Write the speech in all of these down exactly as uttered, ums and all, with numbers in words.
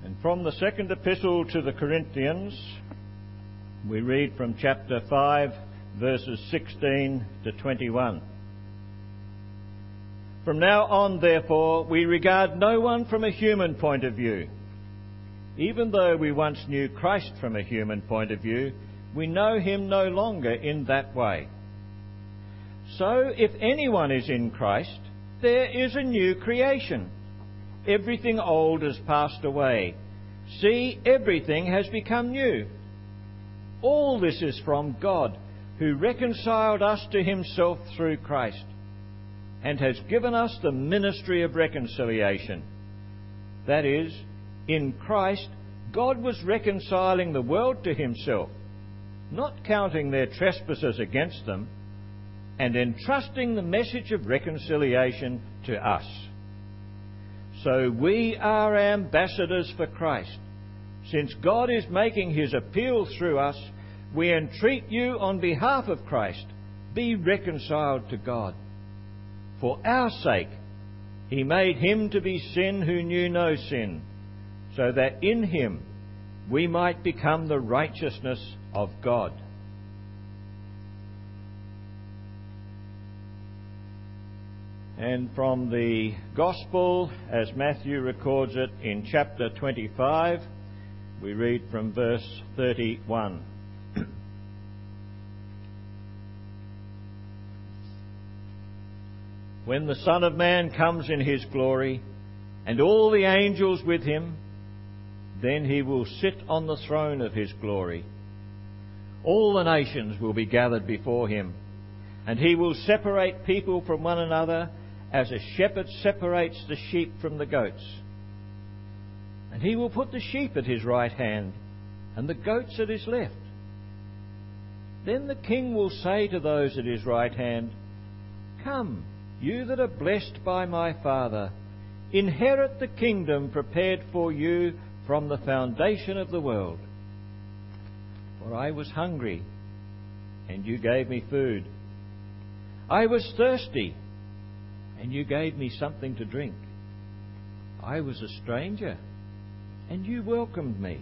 And from the second epistle to the Corinthians, we read from chapter five, verses sixteen to twenty-one. From now on, therefore, we regard no one from a human point of view. Even though we once knew Christ from a human point of view, we know him no longer in that way. So, if anyone is in Christ, there is a new creation. Everything old has passed away. See, everything has become new. All this is from God, who reconciled us to himself through Christ, and has given us the ministry of reconciliation. That is, in Christ, God was reconciling the world to himself, not counting their trespasses against them, and entrusting the message of reconciliation to us. So we are ambassadors for Christ. Since God is making his appeal through us, we entreat you on behalf of Christ, be reconciled to God. For our sake, he made him to be sin who knew no sin, so that in him we might become the righteousness of God. And from the Gospel, as Matthew records it in chapter twenty-five, we read from verse thirty-one. When the Son of Man comes in his glory, and all the angels with him, then he will sit on the throne of his glory. All the nations will be gathered before him, and he will separate people from one another, as a shepherd separates the sheep from the goats. And he will put the sheep at his right hand, and the goats at his left. Then the king will say to those at his right hand, Come, you that are blessed by my Father, inherit the kingdom prepared for you from the foundation of the world. For I was hungry, and you gave me food. I was thirsty, and you gave me something to drink. I was a stranger, and you welcomed me.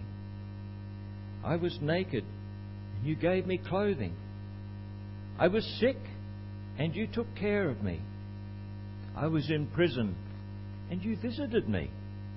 I was naked, and you gave me clothing. I was sick, and you took care of me. I was in prison, and you visited me.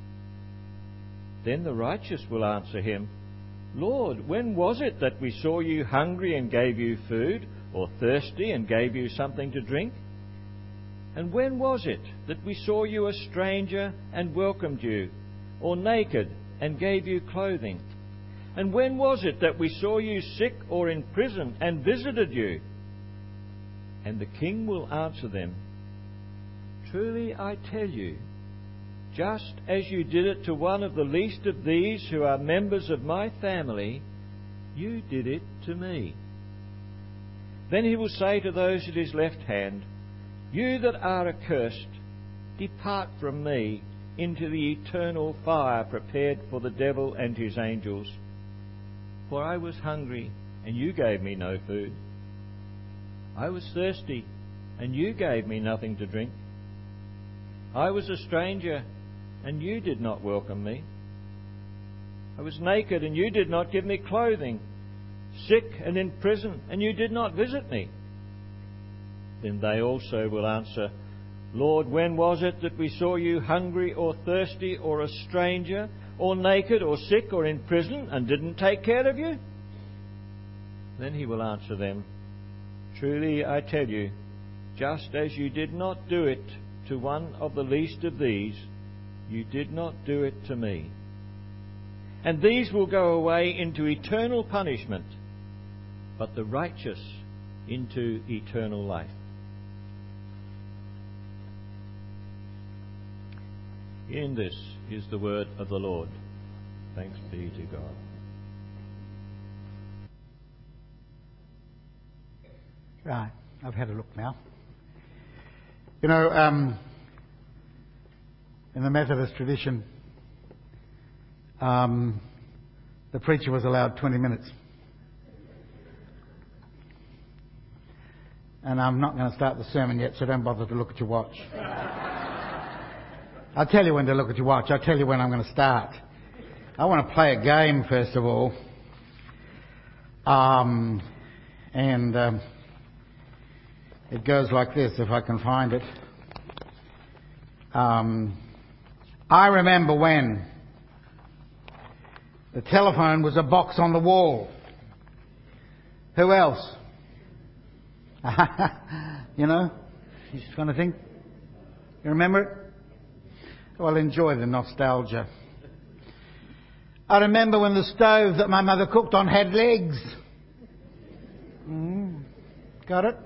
Then the righteous will answer him, Lord, when was it that we saw you hungry and gave you food, or thirsty and gave you something to drink? And when was it that we saw you a stranger and welcomed you, or naked and gave you clothing? And when was it that we saw you sick or in prison and visited you? And the king will answer them, Truly I tell you, just as you did it to one of the least of these who are members of my family, you did it to me. Then he will say to those at his left hand, You that are accursed, depart from me into the eternal fire prepared for the devil and his angels. For I was hungry, and you gave me no food. I was thirsty, and you gave me nothing to drink. I was a stranger, and you did not welcome me. I was naked, and you did not give me clothing. Sick and in prison, and you did not visit me. Then they also will answer, Lord, when was it that we saw you hungry or thirsty or a stranger or naked or sick or in prison and didn't take care of you? Then he will answer them, Truly I tell you, just as you did not do it to one of the least of these, you did not do it to me. And these will go away into eternal punishment, but the righteous into eternal life. In this is the word of the Lord. Thanks be to God. Right, I've had a look now. You know, um, in the Methodist tradition, um, the preacher was allowed twenty minutes. And I'm not going to start the sermon yet, so don't bother to look at your watch. I'll tell you when to look at your watch. I'll tell you when I'm going to start. I want to play a game first of all. Um, and um, it goes like this, if I can find it. Um, I remember when the telephone was a box on the wall. Who else? You know? You're just trying to think. You remember it? Well, enjoy the nostalgia. I remember when the stove that my mother cooked on had legs. Mm, got it?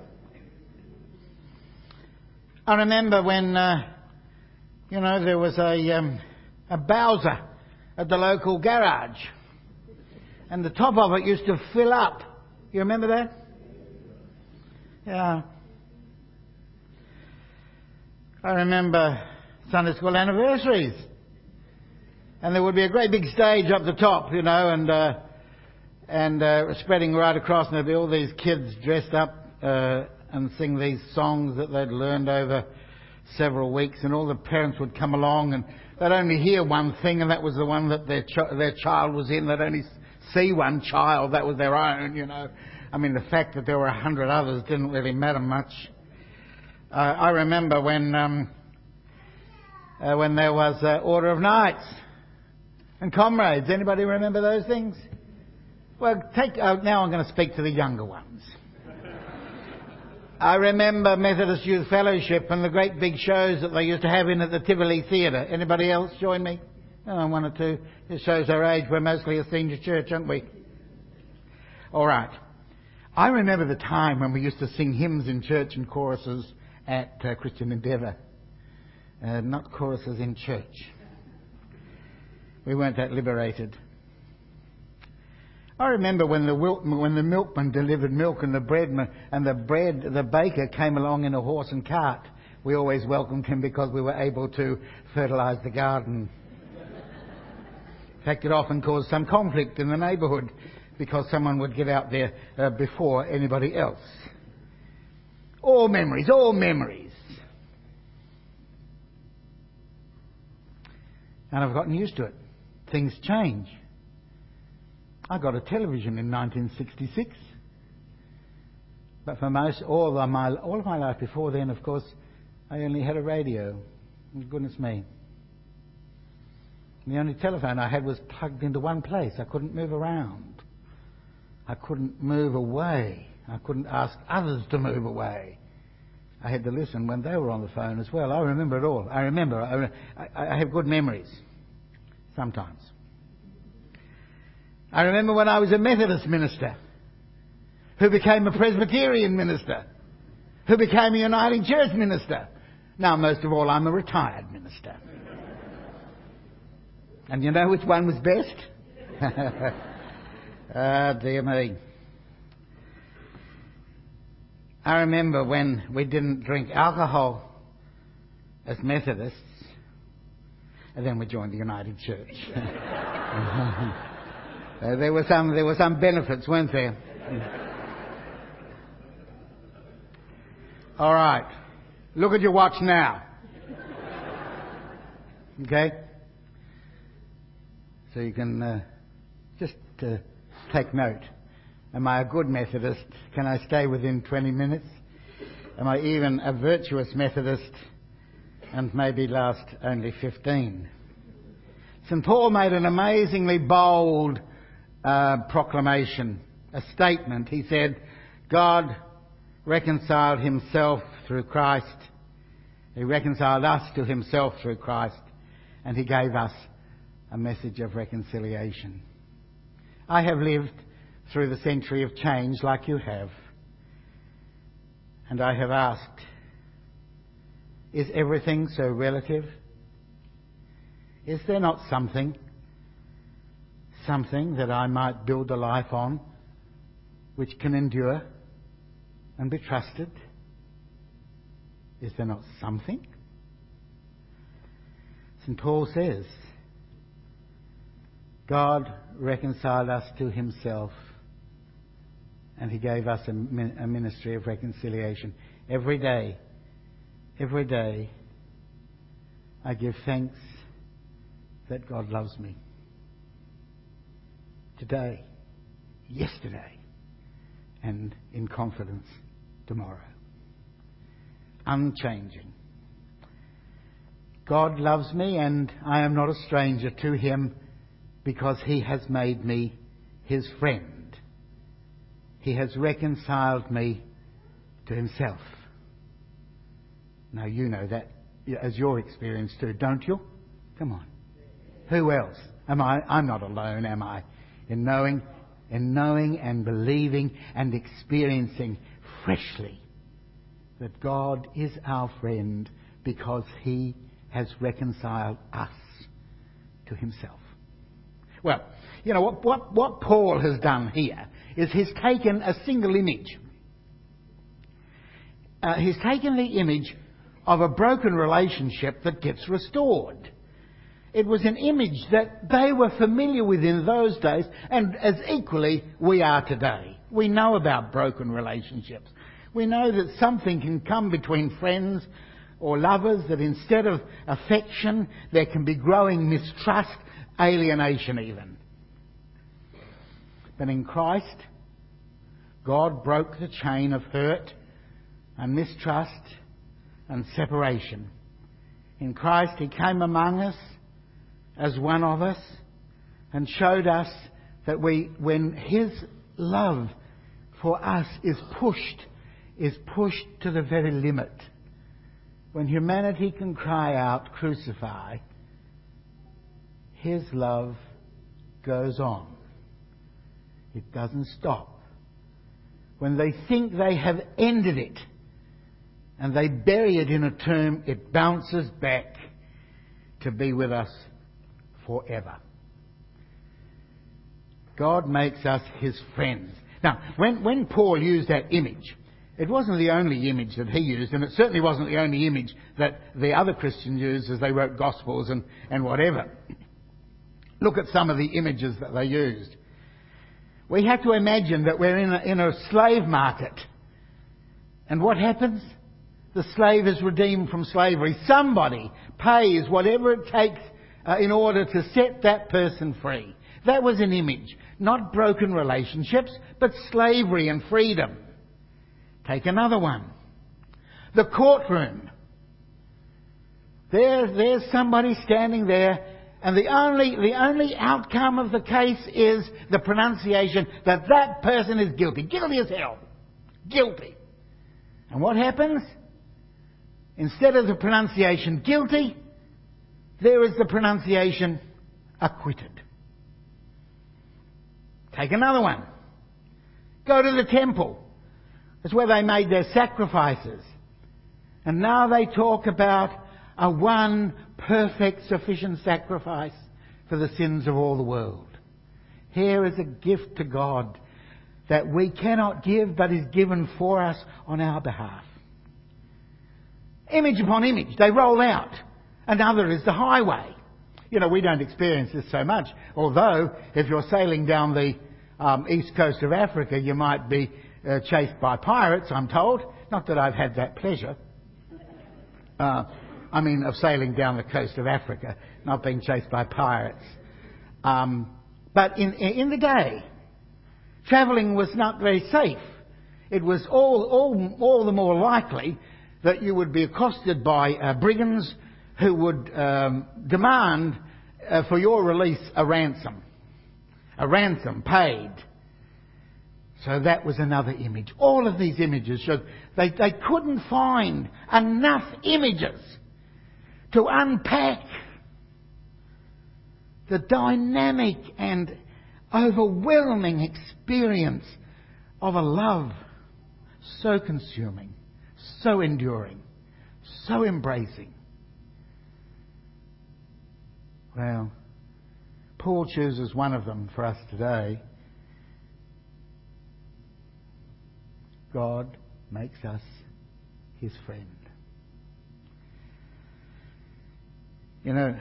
I remember when, uh, you know, there was a, um, a Bowser at the local garage. And the top of it used to fill up. You remember that? Yeah. I remember Sunday school anniversaries. And there would be a great big stage up the top, you know, and uh, and uh, spreading right across, and there'd be all these kids dressed up uh, and sing these songs that they'd learned over several weeks, and all the parents would come along, and they'd only hear one thing, and that was the one that their ch- their child was in. They'd only see one child, that was their own, you know. I mean, the fact that there were a hundred others didn't really matter much. Uh, I remember when um, uh, when there was uh, Order of Knights and Comrades. Anybody remember those things? Well, take uh, now I'm going to speak to the younger ones. I remember Methodist Youth Fellowship and the great big shows that they used to have in at the Tivoli Theatre. Anybody else join me? Oh, one or two. It shows our age. We're mostly a senior church, aren't we? All right. I remember the time when we used to sing hymns in church and choruses at uh, Christian Endeavour. Uh, not choruses in church. We weren't that liberated. I remember when the when the milkman delivered milk and the bread and the bread the baker came along in a horse and cart. We always welcomed him because we were able to fertilise the garden. In fact, it often caused some conflict in the neighbourhood because someone would get out there uh, before anybody else. All memories, all memories. And I've gotten used to it. Things change. I got a television in nineteen sixty-six. But for most, all of my, all of my life before then, of course, I only had a radio. Goodness me. The only telephone I had was plugged into one place. I couldn't move around. I couldn't move away. I couldn't ask others to move away. I had to listen when they were on the phone as well. I remember it all. I remember. I, I, I have good memories. Sometimes. I remember when I was a Methodist minister who became a Presbyterian minister who became a Uniting Church minister. Now, most of all, I'm a retired minister. And you know which one was best? Ah, dear me. I remember when we didn't drink alcohol as Methodists, and then we joined the United Church. uh, there were some there were some benefits, weren't there? All right. Look at your watch now. Okay? So you can uh, just uh, take note. Am I a good Methodist? Can I stay within twenty minutes? Am I even a virtuous Methodist and maybe last only fifteen? Saint Paul made an amazingly bold uh, proclamation, a statement. He said, God reconciled himself through Christ. He reconciled us to himself through Christ, and he gave us a message of reconciliation. I have lived through the century of change like you have, and I have asked, is everything so relative? Is there not something, something that I might build a life on which can endure and be trusted? Is there not something? Saint Paul says, God reconciled us to himself, and he gave us a, a ministry of reconciliation. Every day, every day, I give thanks that God loves me. today, yesterday, and in confidence tomorrow. Unchanging. God loves me, and I am not a stranger to him because he has made me his friend. He has reconciled me to himself. Now you know that as your experience too, don't you? Come on. Who else? Am I? I'm not alone, am I? In knowing, in knowing and believing and experiencing freshly that God is our friend because he has reconciled us to himself. Well, you know, what, what, what Paul has done here is he's taken a single image. Uh, he's taken the image of a broken relationship that gets restored. It was an image that they were familiar with in those days, and as equally we are today. We know about broken relationships. We know that something can come between friends or lovers, that instead of affection, there can be growing mistrust, alienation even. But in Christ, God broke the chain of hurt and mistrust and separation. In Christ, he came among us as one of us and showed us that we, when his love for us is pushed, is pushed to the very limit. When humanity can cry out, crucify, his love goes on. It doesn't stop. When they think they have ended it and they bury it in a tomb, it bounces back to be with us forever. God makes us his friends. Now, when, when Paul used that image, it wasn't the only image that he used, and it certainly wasn't the only image that the other Christians used as they wrote Gospels and, and whatever. Look at some of the images that they used. We have to imagine that we're in a, in a slave market. And what happens? The slave is redeemed from slavery. Somebody pays whatever it takes uh, in order to set that person free. That was an image. Not broken relationships, but slavery and freedom. Take another one. The courtroom. There, there's somebody standing there, and the only, the only outcome of the case is the pronunciation that that person is guilty. Guilty as hell. Guilty. And what happens? Instead of the pronunciation guilty, there is the pronunciation acquitted. Take another one. Go to the temple. It's where they made their sacrifices. And now they talk about a one perfect, sufficient sacrifice for the sins of all the world. Here is a gift to God that we cannot give, but is given for us on our behalf. Image upon image, they roll out. Another is the highway. You know, we don't experience this so much. Although, if you're sailing down the um, east coast of Africa, you might be uh, chased by pirates, I'm told. Not that I've had that pleasure. Uh, I mean, of sailing down the coast of Africa, not being chased by pirates. Um, but in, in the day, travelling was not very safe. It was all, all, all the more likely that you would be accosted by uh, brigands who would um, demand uh, for your release a ransom. A ransom paid. So that was another image. All of these images showed they, they couldn't find enough images to unpack the dynamic and overwhelming experience of a love so consuming, so enduring, so embracing. Well, Paul chooses one of them for us today. God makes us his friend. You know,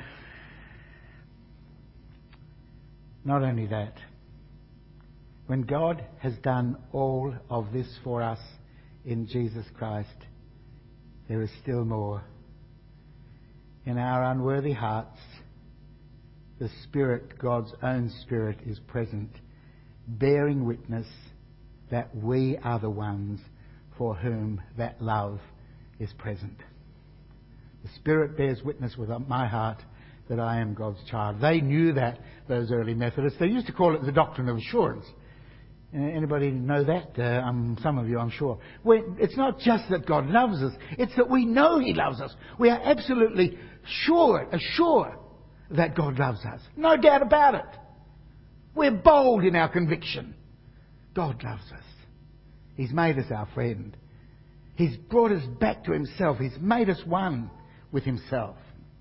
not only that, when God has done all of this for us in Jesus Christ, there is still more. In our unworthy hearts, the Spirit, God's own Spirit, is present, bearing witness that we are the ones for whom that love is present. The Spirit bears witness with my heart that I am God's child. They knew that, those early Methodists. They used to call it the doctrine of assurance. Uh, anybody know that? Uh, um, some of you, I'm sure. When, it's not just that God loves us, it's that we know He loves us. We are absolutely sure, assured that God loves us. No doubt about it. We're bold in our conviction. God loves us. He's made us our friend. He's brought us back to Himself. He's made us one with Himself.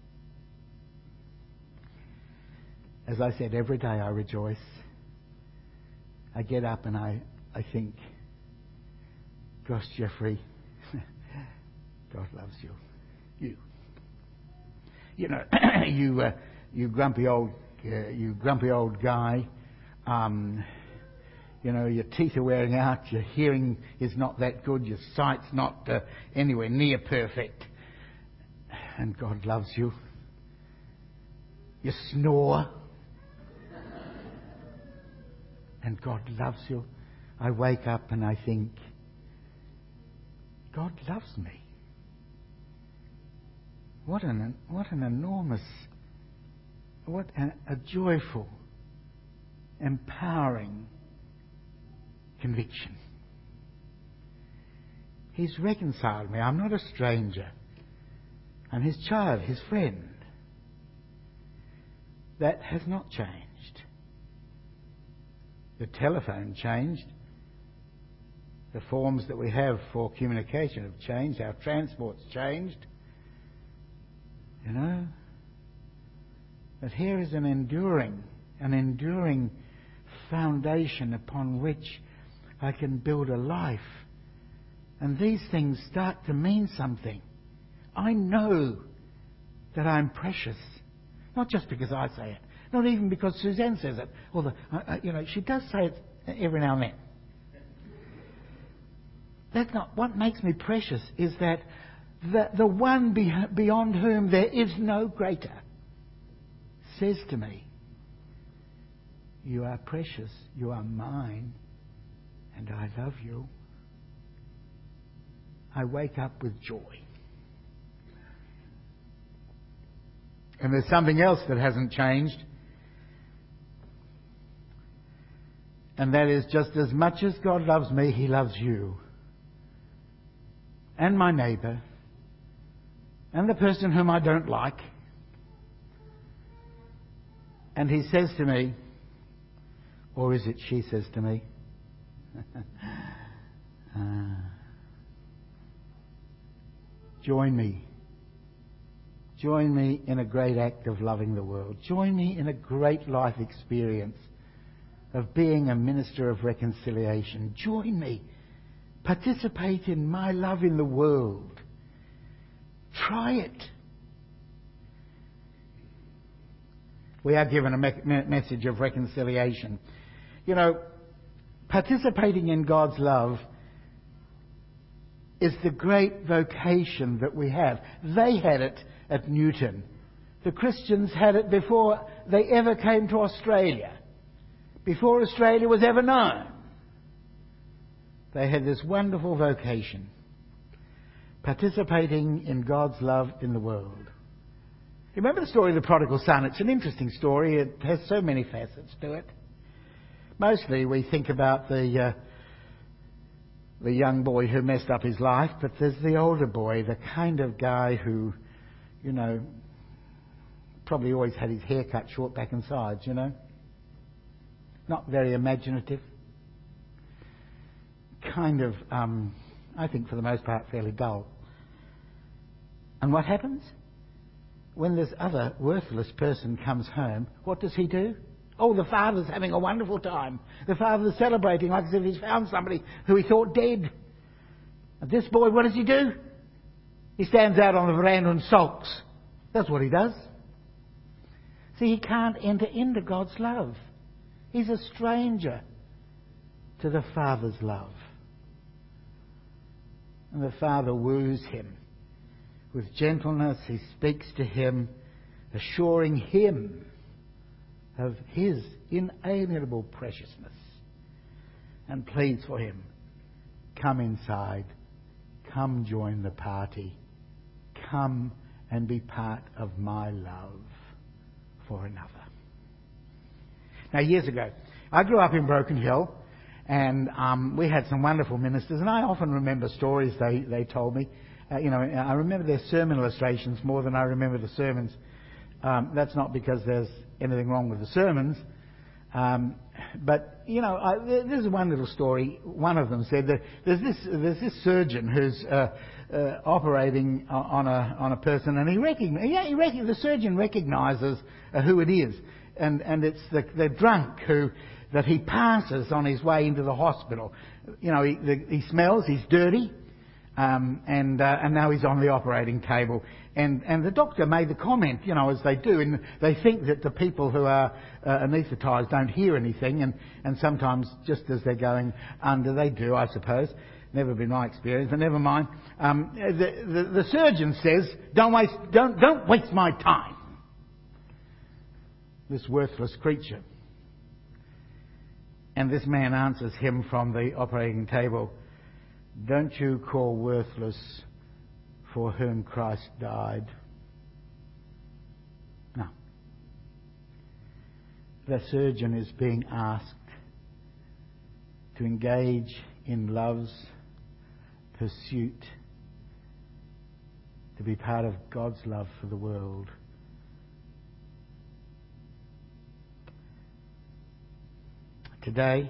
As I said, every day I rejoice. I get up and I, I think, gosh, Jeffrey, God loves you. You. You know, you, uh, you grumpy old, uh, you grumpy old guy. Um, you know, your teeth are wearing out. Your hearing is not that good. Your sight's not uh, anywhere near perfect. And God loves you. You snore. And God loves you. I wake up and I think, God loves me. What an what an enormous, what a, a joyful, empowering conviction. He's reconciled me. I'm not a stranger. I'm His child, His friend. That has not changed. The telephone changed. The forms that we have for communication have changed. Our transport's changed. You know? But here is an enduring, an enduring foundation upon which I can build a life. And these things start to mean something. I know that I'm precious. Not just because I say it. Not even because Suzanne says it. Although, uh, you know, she does say it every now and then. That's not what makes me precious. Is that the the one be, beyond whom there is no greater says to me, "You are precious. You are mine, and I love you." I wake up with joy. And there's something else that hasn't changed. And that is, just as much as God loves me, He loves you. And my neighbour. And the person whom I don't like. And He says to me, or is it she says to me, uh, join me. Join me in a great act of loving the world. Join me in a great life experience of being a minister of reconciliation. Join me. Participate in my love in the world. Try it. We are given a me- message of reconciliation. You know, participating in God's love is the great vocation that we have. They had it at Newton. The Christians had it before they ever came to Australia. Before Australia was ever known. They had this wonderful vocation. Participating in God's love in the world. You remember the story of the prodigal son? It's an interesting story. It has so many facets to it. Mostly we think about the uh, the young boy who messed up his life, but there's the older boy, the kind of guy who, you know, probably always had his hair cut short back and sides, you know. Not very imaginative. Kind of, um, I think for the most part, fairly dull. And what happens? When this other worthless person comes home, what does he do? Oh, the father's having a wonderful time. The father's celebrating like as if he's found somebody who he thought dead. And this boy, what does he do? He stands out on the veranda and sulks. That's what he does. See, he can't enter into God's love. He's a stranger to the Father's love. And the Father woos him. With gentleness, He speaks to him, assuring him of his inalienable preciousness and pleads for him, come inside, come join the party, come and be part of my love for another. Now, years ago, I grew up in Broken Hill, and um, we had some wonderful ministers, and I often remember stories they, they told me. Uh, you know, I remember their sermon illustrations more than I remember the sermons. Um, that's not because there's anything wrong with the sermons. Um, but, you know, I, there's one little story. One of them said that there's this, there's this surgeon who's uh, uh, operating on a, on a person, and he recognize, yeah, he rec- the surgeon recognises uh, who it is. And, and it's the, the drunk who, that he passes on his way into the hospital. You know, he, the, he smells, he's dirty. Um, and uh, and now he's on the operating table, and and the doctor made the comment, you know, as they do, and they think that the people who are uh, anaesthetised don't hear anything, and and sometimes just as they're going under, they do, I suppose. Never been my experience, but never mind. Um, the, the the surgeon says, "Don't waste, don't don't waste my time." This worthless creature, and this man answers him from the operating table. Don't you call worthless for whom Christ died? No. The surgeon is being asked to engage in love's pursuit, to be part of God's love for the world. Today,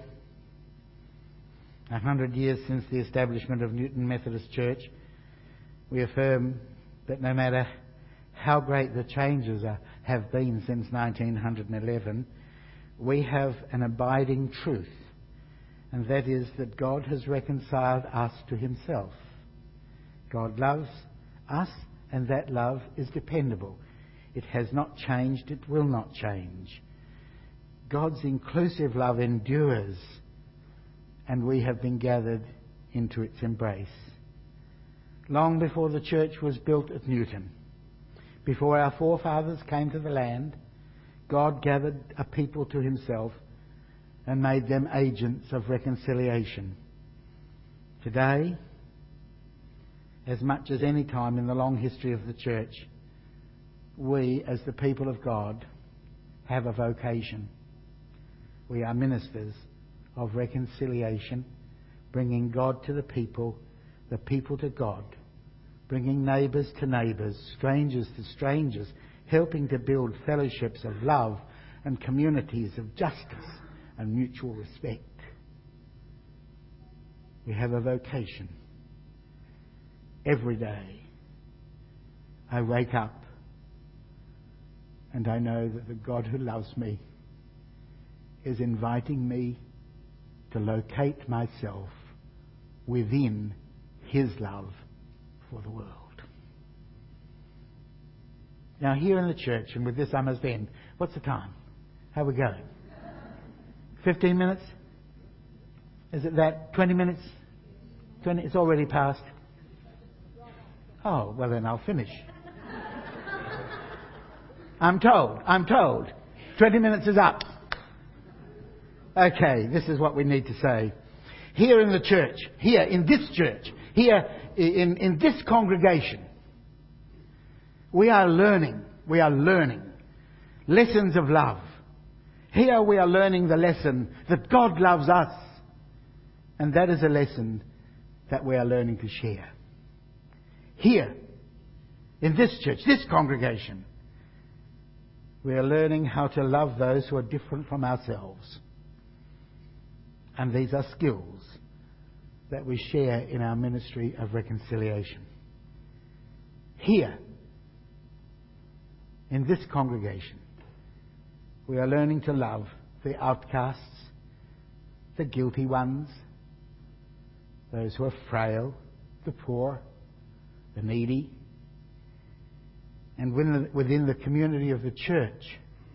a hundred years since the establishment of Newton Methodist Church, we affirm that no matter how great the changes are, have been since nineteen eleven, we have an abiding truth, and that is that God has reconciled us to himself. God loves us, and that love is dependable. It has not changed, it will not change. God's inclusive love endures, and we have been gathered into its embrace. Long before the church was built at Newton, before our forefathers came to the land, God gathered a people to himself and made them agents of reconciliation. Today, as much as any time in the long history of the church, we, as the people of God, have a vocation. We are ministers of reconciliation, bringing God to the people, the people to God, bringing neighbours to neighbours, strangers to strangers, helping to build fellowships of love and communities of justice and mutual respect. We have a vocation. Every day I wake up and I know that the God who loves me is inviting me to locate myself within his love for the world. Now, here in the church, and with this I must end, what's the time? How are we going? Fifteen minutes? Is it that? Twenty minutes? Twenty? It's already passed. Oh, well then I'll finish. I'm told, I'm told. Twenty minutes is up. Okay, this is what we need to say. Here in the church, here in this church, here in, in this congregation, we are learning, we are learning lessons of love. Here we are learning the lesson that God loves us. And that is a lesson that we are learning to share. Here, in this church, this congregation, we are learning how to love those who are different from ourselves. And these are skills that we share in our ministry of reconciliation. Here, in this congregation, we are learning to love the outcasts, the guilty ones, those who are frail, the poor, the needy. And within the community of the church,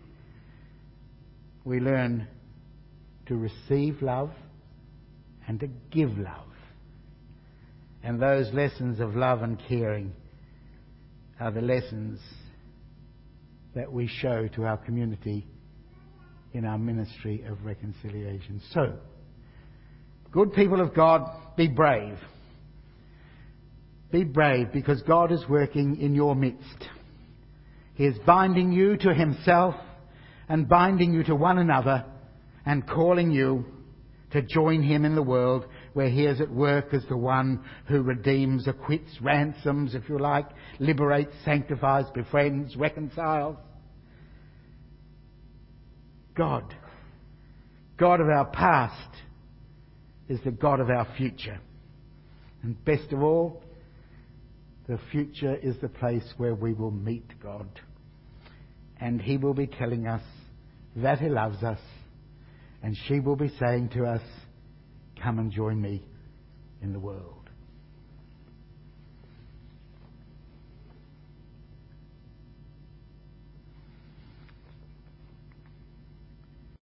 we learn to receive love and to give love. And those lessons of love and caring are the lessons that we show to our community in our ministry of reconciliation. So, good people of God, be brave. Be brave, because God is working in your midst. He is binding you to himself and binding you to one another and calling you to join him in the world where he is at work as the one who redeems, acquits, ransoms, if you like, liberates, sanctifies, befriends, reconciles. God, God of our past, is the God of our future. And best of all, the future is the place where we will meet God. And he will be telling us that he loves us. And she will be saying to us, come and join me in the world.